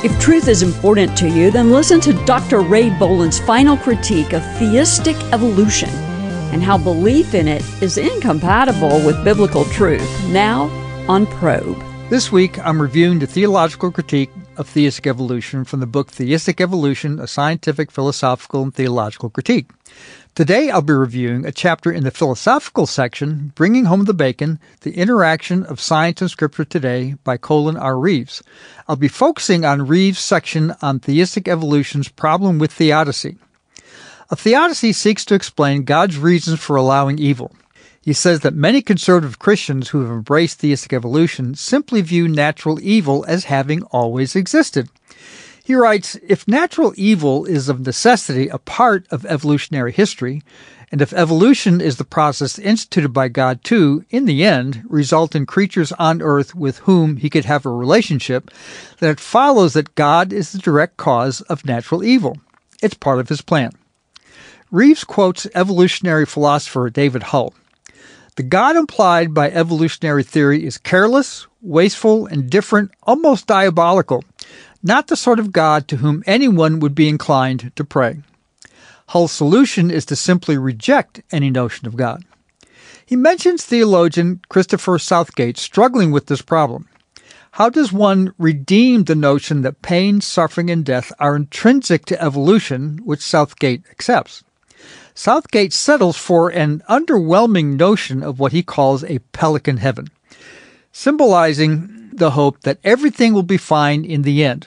If truth is important to you, then listen to Dr. Ray Boland's final critique of theistic evolution and how belief in it is incompatible with biblical truth, now on Probe. This week, I'm reviewing the theological critique of theistic evolution from the book Theistic Evolution, A Scientific, Philosophical, and Theological Critique. Today, I'll be reviewing a chapter in the philosophical section, Bringing Home the Bacon, The Interaction of Science and Scripture Today by Colin R. Reeves. I'll be focusing on Reeves' section on theistic evolution's problem with theodicy. A theodicy seeks to explain God's reasons for allowing evil. He says that many conservative Christians who have embraced theistic evolution simply view natural evil as having always existed. He writes, if natural evil is of necessity a part of evolutionary history, and if evolution is the process instituted by God to, in the end, result in creatures on earth with whom he could have a relationship, then it follows that God is the direct cause of natural evil. It's part of his plan. Reeves quotes evolutionary philosopher David Hull. The God implied by evolutionary theory is careless, wasteful, indifferent, almost diabolical, not the sort of God to whom anyone would be inclined to pray. Hull's solution is to simply reject any notion of God. He mentions theologian Christopher Southgate struggling with this problem. How does one redeem the notion that pain, suffering, and death are intrinsic to evolution, which Southgate accepts? Southgate settles for an underwhelming notion of what he calls a pelican heaven, symbolizing the hope that everything will be fine in the end.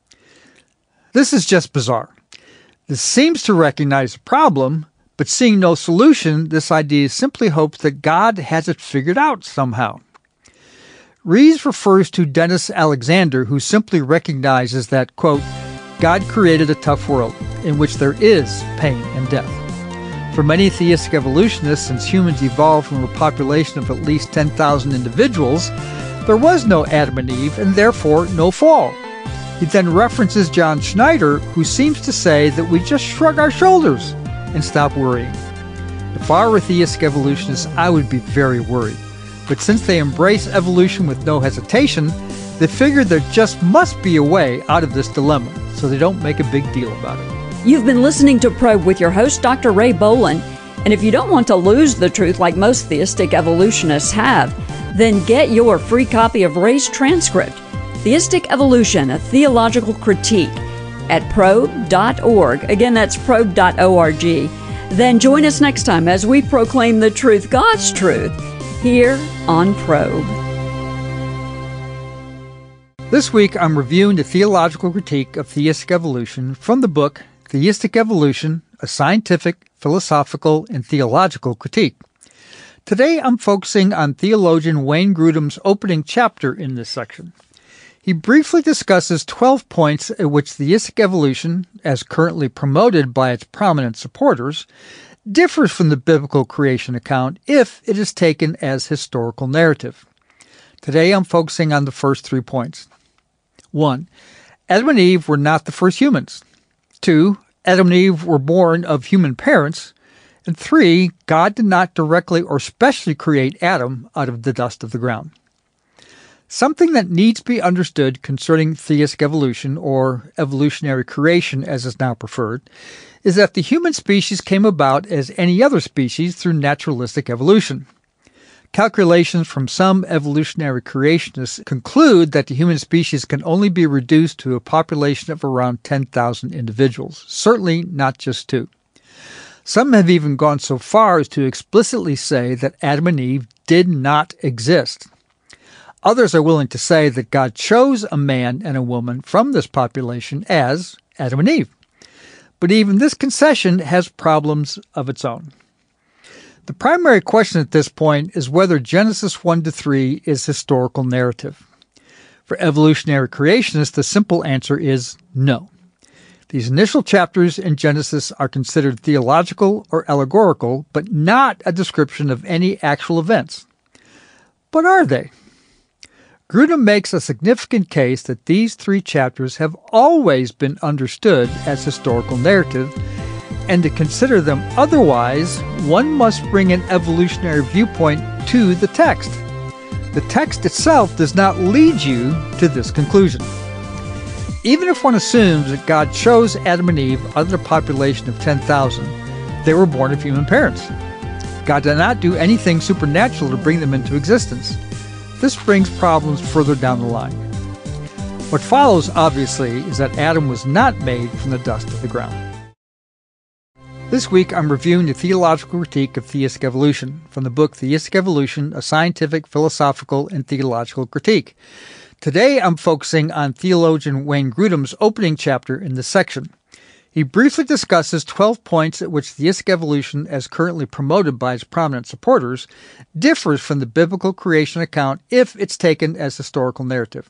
This is just bizarre. This seems to recognize the problem, but seeing no solution, this idea simply hopes that God has it figured out somehow. Reeves refers to Dennis Alexander, who simply recognizes that, quote, God created a tough world in which there is pain and death. For many theistic evolutionists, since humans evolved from a population of at least 10,000 individuals, there was no Adam and Eve and therefore no fall. He then references John Schneider, who seems to say that we just shrug our shoulders and stop worrying. If I were a theistic evolutionist, I would be very worried. But since they embrace evolution with no hesitation, they figure there just must be a way out of this dilemma, so they don't make a big deal about it. You've been listening to Probe with your host, Dr. Ray Boland. And if you don't want to lose the truth like most theistic evolutionists have, then get your free copy of Ray's transcript, Theistic Evolution, A Theological Critique, at probe.org. Again, that's probe.org. Then join us next time as we proclaim the truth, God's truth, here on Probe. This week, I'm reviewing the theological critique of theistic evolution from the book Theistic Evolution, A Scientific, Philosophical, and Theological Critique. Today, I'm focusing on theologian Wayne Grudem's opening chapter in this section. He briefly discusses 12 points at which theistic evolution, as currently promoted by its prominent supporters, differs from the biblical creation account if it is taken as historical narrative. Today, I'm focusing on the first 3 points. 1. Adam and Eve were not the first humans. 2. Adam and Eve were born of human parents. And 3. God did not directly or specially create Adam out of the dust of the ground. Something that needs to be understood concerning theistic evolution, or evolutionary creation as is now preferred, is that the human species came about as any other species through naturalistic evolution. Calculations from some evolutionary creationists conclude that the human species can only be reduced to a population of around 10,000 individuals, certainly not just 2. Some have even gone so far as to explicitly say that Adam and Eve did not exist. Others are willing to say that God chose a man and a woman from this population as Adam and Eve. But even this concession has problems of its own. The primary question at this point is whether Genesis 1-3 is historical narrative. For evolutionary creationists, the simple answer is no. These initial chapters in Genesis are considered theological or allegorical, but not a description of any actual events. But are they? Grudem makes a significant case that these 3 chapters have always been understood as historical narrative, and to consider them otherwise, one must bring an evolutionary viewpoint to the text. The text itself does not lead you to this conclusion. Even if one assumes that God chose Adam and Eve out of the population of 10,000, they were born of human parents. God did not do anything supernatural to bring them into existence. This brings problems further down the line. What follows, obviously, is that Adam was not made from the dust of the ground. This week, I'm reviewing the theological critique of theistic evolution from the book Theistic Evolution, A Scientific, Philosophical, and Theological Critique. Today, I'm focusing on theologian Wayne Grudem's opening chapter in this section. He briefly discusses 12 points at which theistic evolution, as currently promoted by its prominent supporters, differs from the biblical creation account if it's taken as historical narrative.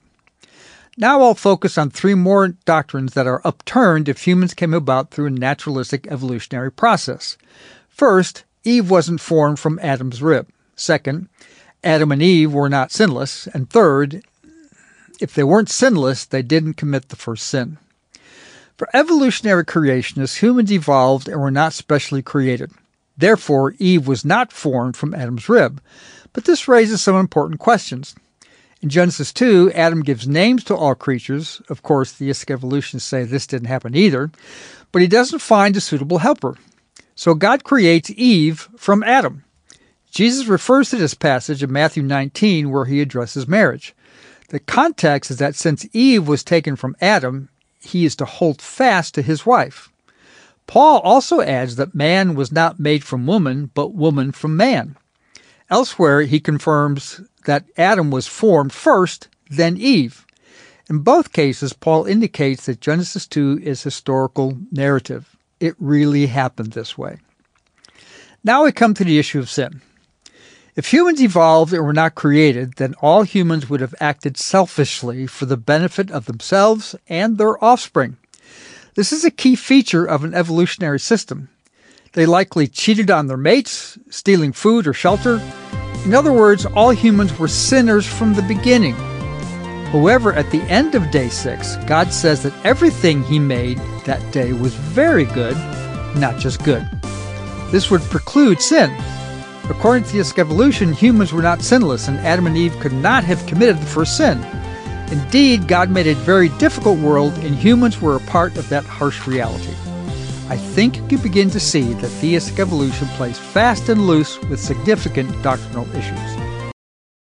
Now I'll focus on 3 more doctrines that are upturned if humans came about through a naturalistic evolutionary process. First, Eve wasn't formed from Adam's rib. Second, Adam and Eve were not sinless. And third, if they weren't sinless, they didn't commit the first sin. For evolutionary creationists, humans evolved and were not specially created. Therefore, Eve was not formed from Adam's rib. But this raises some important questions. In Genesis 2, Adam gives names to all creatures. Of course, theistic evolutionists say this didn't happen either. But he doesn't find a suitable helper. So God creates Eve from Adam. Jesus refers to this passage in Matthew 19 where he addresses marriage. The context is that since Eve was taken from Adam, he is to hold fast to his wife. Paul also adds that man was not made from woman, but woman from man. Elsewhere, he confirms that Adam was formed first, then Eve. In both cases, Paul indicates that Genesis 2 is historical narrative. It really happened this way. Now we come to the issue of sin. If humans evolved and were not created, then all humans would have acted selfishly for the benefit of themselves and their offspring. This is a key feature of an evolutionary system. They likely cheated on their mates, stealing food or shelter. In other words, all humans were sinners from the beginning. However, at the end of day 6, God says that everything he made that day was very good, not just good. This would preclude sin. According to theistic evolution, humans were not sinless, and Adam and Eve could not have committed the first sin. Indeed, God made a very difficult world, and humans were a part of that harsh reality. I think you can begin to see that theistic evolution plays fast and loose with significant doctrinal issues.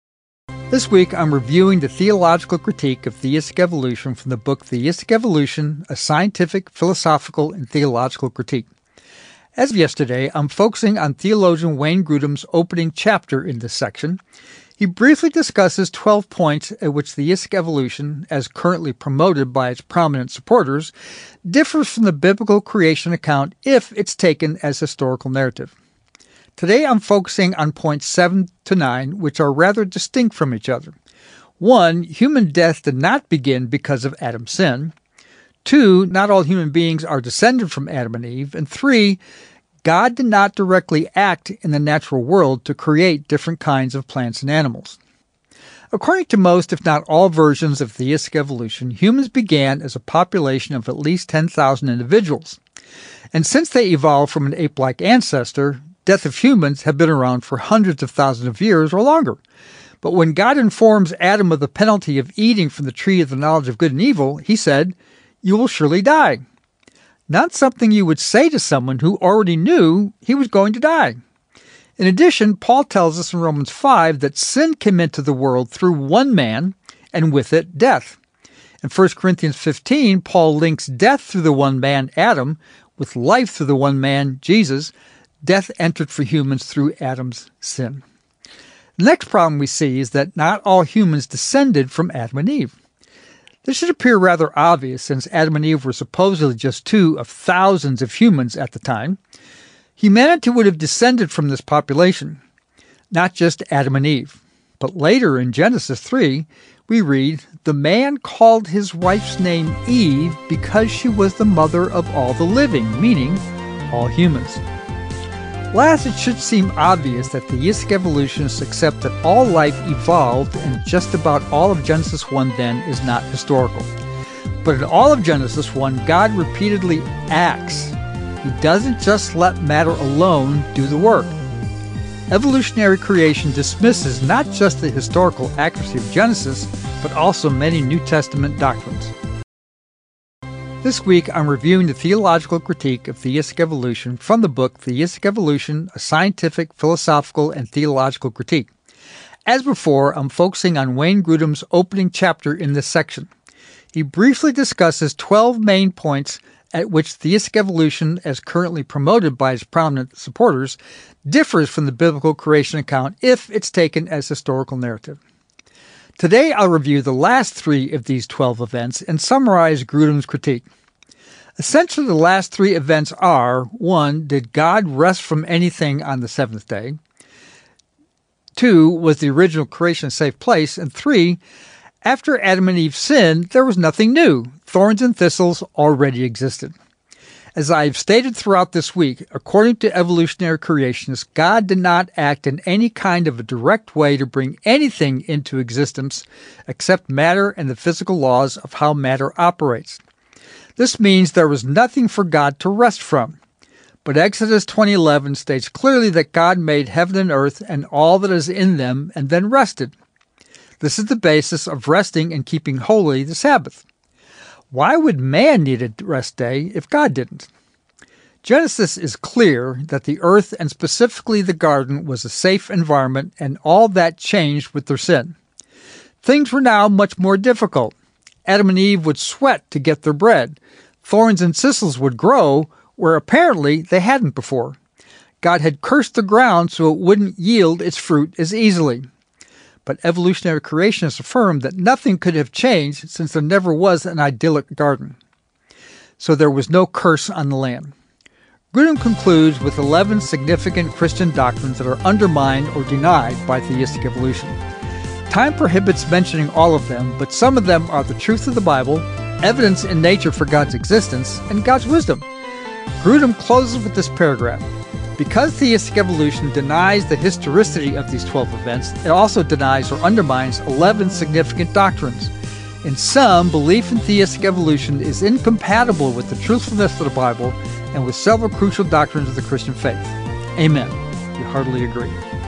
This week, I'm reviewing the theological critique of theistic evolution from the book Theistic Evolution, A Scientific, Philosophical, and Theological Critique. As of yesterday, I'm focusing on theologian Wayne Grudem's opening chapter in this section. He briefly discusses 12 points at which theistic evolution, as currently promoted by its prominent supporters, differs from the biblical creation account if it's taken as historical narrative. Today I'm focusing on points 7 to 9, which are rather distinct from each other. 1. Human death did not begin because of Adam's sin. 2. Not all human beings are descended from Adam and Eve. And 3. God did not directly act in the natural world to create different kinds of plants and animals. According to most, if not all versions of theistic evolution, humans began as a population of at least 10,000 individuals. And since they evolved from an ape-like ancestor, death of humans have been around for hundreds of thousands of years or longer. But when God informs Adam of the penalty of eating from the tree of the knowledge of good and evil, he said, "You will surely die." Not something you would say to someone who already knew he was going to die. In addition, Paul tells us in Romans 5 that sin came into the world through one man, and with it, death. In 1 Corinthians 15, Paul links death through the one man, Adam, with life through the one man, Jesus. Death entered for humans through Adam's sin. The next problem we see is that not all humans descended from Adam and Eve. This should appear rather obvious since Adam and Eve were supposedly just 2 of thousands of humans at the time. Humanity would have descended from this population, not just Adam and Eve. But later in Genesis 3, we read, "The man called his wife's name Eve because she was the mother of all the living," meaning all humans. Last, it should seem obvious that theistic evolutionists accept that all life evolved and just about all of Genesis 1 then is not historical. But in all of Genesis 1, God repeatedly acts. He doesn't just let matter alone do the work. Evolutionary creation dismisses not just the historical accuracy of Genesis, but also many New Testament doctrines. This week, I'm reviewing the theological critique of theistic evolution from the book Theistic Evolution, A Scientific, Philosophical, and Theological Critique. As before, I'm focusing on Wayne Grudem's opening chapter in this section. He briefly discusses 12 main points at which theistic evolution, as currently promoted by its prominent supporters, differs from the biblical creation account if it's taken as historical narrative. Today, I'll review the last 3 of these 12 events and summarize Grudem's critique. Essentially, the last 3 events are: 1. Did God rest from anything on the 7th day? 2. Was the original creation a safe place? And 3. After Adam and Eve sinned, there was nothing new. Thorns and thistles already existed. As I've stated throughout this week, according to evolutionary creationists, God did not act in any kind of a direct way to bring anything into existence except matter and the physical laws of how matter operates. This means there was nothing for God to rest from. But Exodus 20:11 states clearly that God made heaven and earth and all that is in them and then rested. This is the basis of resting and keeping holy the Sabbath. Why would man need a rest day if God didn't? Genesis is clear that the earth, and specifically the garden, was a safe environment, and all that changed with their sin. Things were now much more difficult. Adam and Eve would sweat to get their bread. Thorns and thistles would grow where apparently they hadn't before. God had cursed the ground so it wouldn't yield its fruit as easily. But evolutionary creationists affirm that nothing could have changed since there never was an idyllic garden. So there was no curse on the land. Grudem concludes with 11 significant Christian doctrines that are undermined or denied by theistic evolution. Time prohibits mentioning all of them, but some of them are the truth of the Bible, evidence in nature for God's existence, and God's wisdom. Grudem closes with this paragraph: because theistic evolution denies the historicity of these 12 events, it also denies or undermines 11 significant doctrines. In sum, belief in theistic evolution is incompatible with the truthfulness of the Bible and with several crucial doctrines of the Christian faith. Amen. We heartily agree.